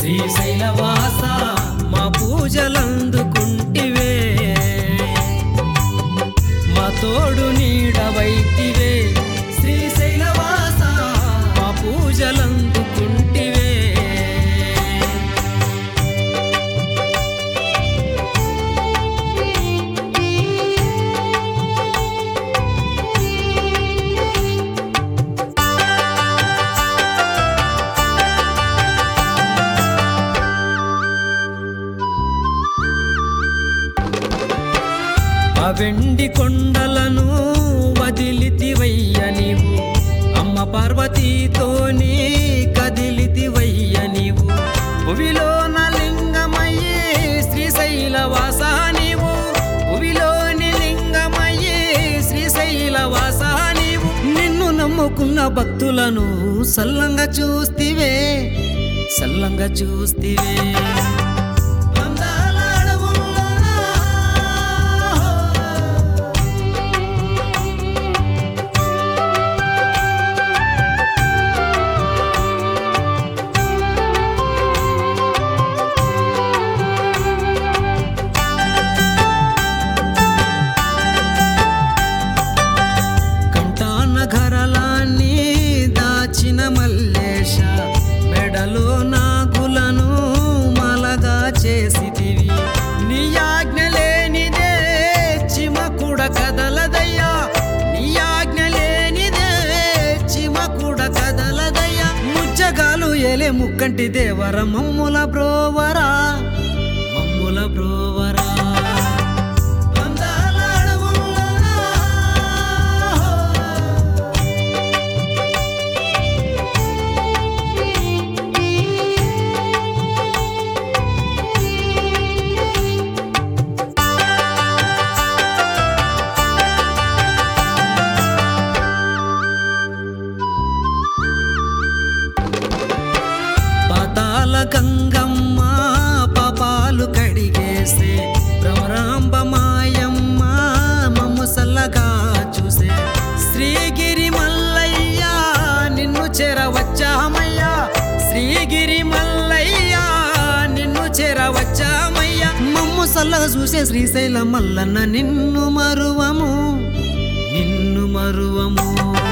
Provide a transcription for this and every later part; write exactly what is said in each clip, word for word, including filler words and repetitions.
శ్రీశైలవాస మా పూజలందుకుంటివే మా తోడు నీడవైతివే శ్రీశైలవాస మా పూజలందుకుంటివే ఆ వెండి కొండలను వదిలితివయ్య నీవు అమ్మ పార్వతీతోని కదిలితివయ్య నీవు భువిలోన లింగమయ్యే శ్రీశైలవాస నీవు భువిలోని లింగమయ్యే శ్రీశైలవాస నీవు నిన్ను నమ్ముకున్న భక్తులను సల్లంగా చూస్తివే సల్లంగా చూస్తివే ఘరలాన్ని దాచిన మల్లేశ మెడలో నాగులను మలగా చేసితివి నీ ఆజ్ఞ లేనిదే చిమకుడ కదలదయ్యా నీ ఆజ్ఞ లేనిదే చిమకుడ కదలదయ్యా ముజ్జగాలు ఏలే ముక్కంటి దేవర మమ్ముల బ్రోవరా మమ్ముల బ్రోవరా గంగమ్మ పాపాలు కడిగేసే భ్రమరాంబ మాయమ్మ మమ్ము సల్లగా చూసే శ్రీగిరి మల్లయ్య నిన్ను చేరవచ్చామయ్యా శ్రీగిరి మల్లయ్య నిన్ను చేరవచ్చామయ్యా మమ్ము సల్లగా చూసే శ్రీశైల మల్లన్న నిన్ను మరువము నిన్ను మరువము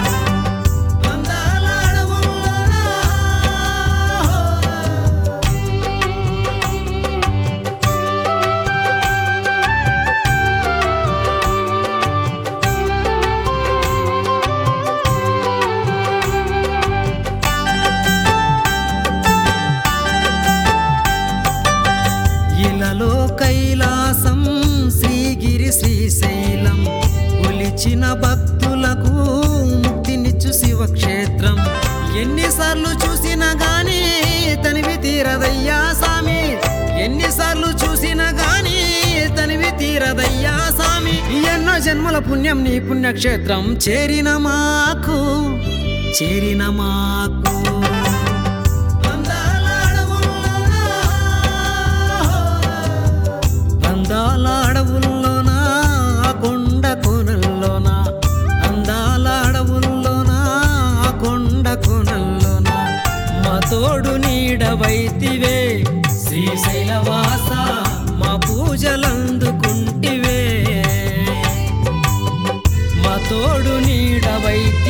ఇలలో కైలాసం శ్రీగిరి శ్రీశైలం కొలిచిన భక్తులకు ముక్తినిచ్చు శివక్షేత్రం ఎన్నిసార్లు చూసినా గాని తనివి తీరదయ్యా సామి ఎన్నిసార్లు చూసినా గాని తనివి తీరదయ్యా సామి ఎన్నో జన్మల పుణ్యం నీ పుణ్యక్షేత్రం చేరిన మాకు చేరిన మాకు అందాల అడవుల్లోనా కొండ కోనల్లోనా అందాల అడవుల్లోనా కొండ కోనల్లోనా మా తోడు నీడవైతివే శ్రీశైలవాస మా పూజలందుకుంటివే మా తోడు నీడవైతివే